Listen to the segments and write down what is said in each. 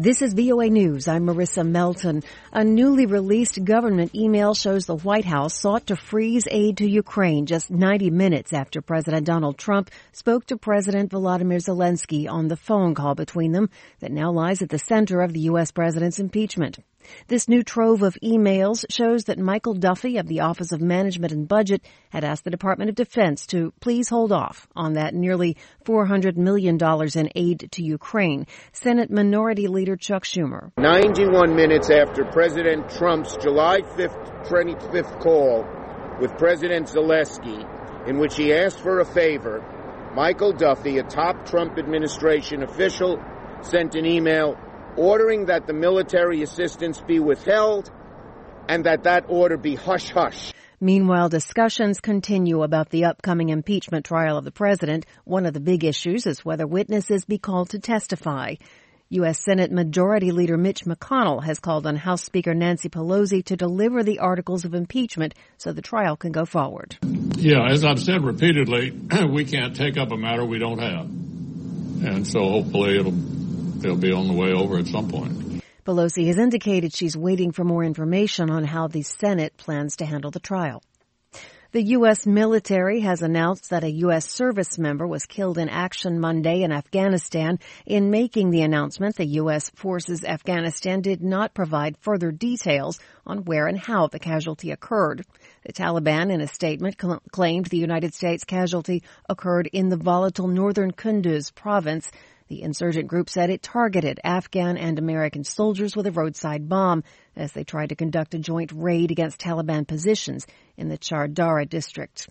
This is VOA News. I'm Marissa Melton. A newly released government email shows the White House sought to freeze aid to Ukraine just 90 minutes after President Donald Trump spoke to President Volodymyr Zelensky on the phone call between them that now lies at the center of the U.S. president's impeachment. This new trove of emails shows that Michael Duffy of the Office of Management and Budget had asked the Department of Defense to please hold off on that nearly $400 million in aid to Ukraine. Senate Minority Leader Chuck Schumer. 91 minutes after President Trump's July 25th call with President Zelensky, in which he asked for a favor, Michael Duffy, a top Trump administration official, sent an email ordering that the military assistance be withheld and that order be hush-hush. Meanwhile, discussions continue about the upcoming impeachment trial of the president. One of the big issues is whether witnesses be called to testify. U.S. Senate Majority Leader Mitch McConnell has called on House Speaker Nancy Pelosi to deliver the articles of impeachment so the trial can go forward. Yeah, as I've said repeatedly, we can't take up a matter we don't have. And so hopefully they'll be on the way over at some point. Pelosi has indicated she's waiting for more information on how the Senate plans to handle the trial. The U.S. military has announced that a U.S. service member was killed in action Monday in Afghanistan. In making the announcement, the U.S. Forces Afghanistan did not provide further details on where and how the casualty occurred. The Taliban, in a statement, claimed the United States casualty occurred in the volatile northern Kunduz province. The insurgent group said it targeted Afghan and American soldiers with a roadside bomb as they tried to conduct a joint raid against Taliban positions in the Char Dara district.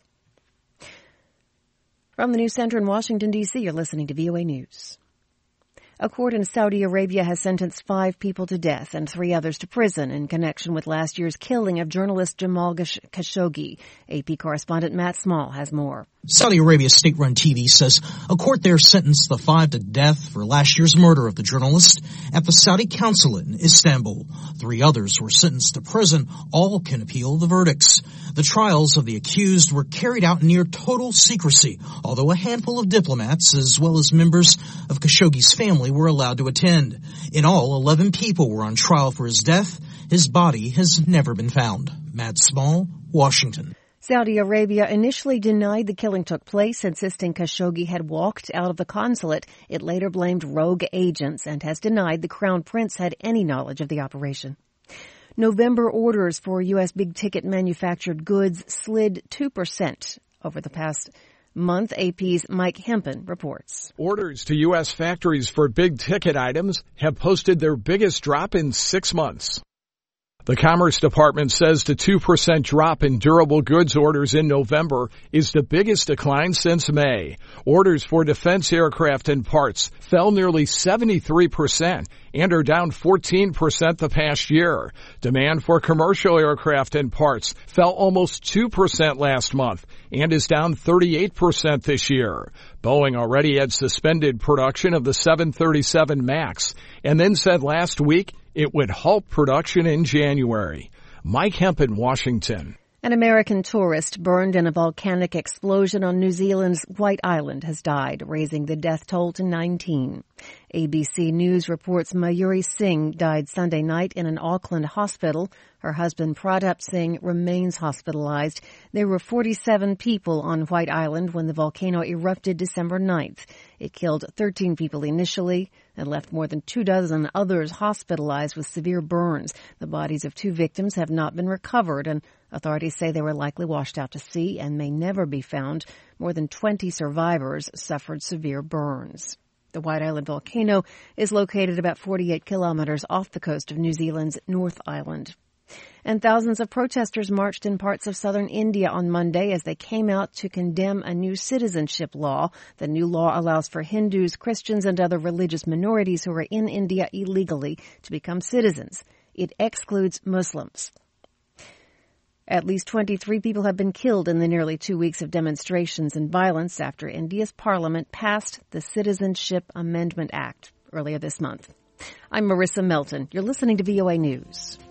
From the News Center in Washington, D.C., you're listening to VOA News. A court in Saudi Arabia has sentenced 5 people to death and 3 others to prison in connection with last year's killing of journalist Jamal Khashoggi. AP correspondent Matt Small has more. Saudi Arabia's state-run TV says a court there sentenced the 5 to death for last year's murder of the journalist at the Saudi consulate in Istanbul. 3 others were sentenced to prison. All can appeal the verdicts. The trials of the accused were carried out near total secrecy, although a handful of diplomats as well as members of Khashoggi's family were allowed to attend. In all, 11 people were on trial for his death. His body has never been found. Matt Small, Washington. Saudi Arabia initially denied the killing took place, insisting Khashoggi had walked out of the consulate. It later blamed rogue agents and has denied the Crown Prince had any knowledge of the operation. November orders for U.S. big-ticket manufactured goods slid 2% over the past month. AP's Mike Hempen reports. Orders to U.S. factories for big-ticket items have posted their biggest drop in 6 months. The Commerce Department says the 2% drop in durable goods orders in November is the biggest decline since May. Orders for defense aircraft and parts fell nearly 73% and are down 14% the past year. Demand for commercial aircraft and parts fell almost 2% last month and is down 38% this year. Boeing already had suspended production of the 737 MAX and then said last week it would halt production in January. Mike Hempen, Washington. An American tourist burned in a volcanic explosion on New Zealand's White Island has died, raising the death toll to 19. ABC News reports Mayuri Singh died Sunday night in an Auckland hospital. Her husband Pratap Singh remains hospitalized. There were 47 people on White Island when the volcano erupted December 9th. It killed 13 people initially and left more than 24 others hospitalized with severe burns. The bodies of 2 victims have not been recovered, and authorities say they were likely washed out to sea and may never be found. More than 20 survivors suffered severe burns. The White Island volcano is located about 48 kilometers off the coast of New Zealand's North Island. And thousands of protesters marched in parts of southern India on Monday as they came out to condemn a new citizenship law. The new law allows for Hindus, Christians, and other religious minorities who are in India illegally to become citizens. It excludes Muslims. At least 23 people have been killed in the nearly 2 weeks of demonstrations and violence after India's parliament passed the Citizenship Amendment Act earlier this month. I'm Marissa Melton. You're listening to VOA News.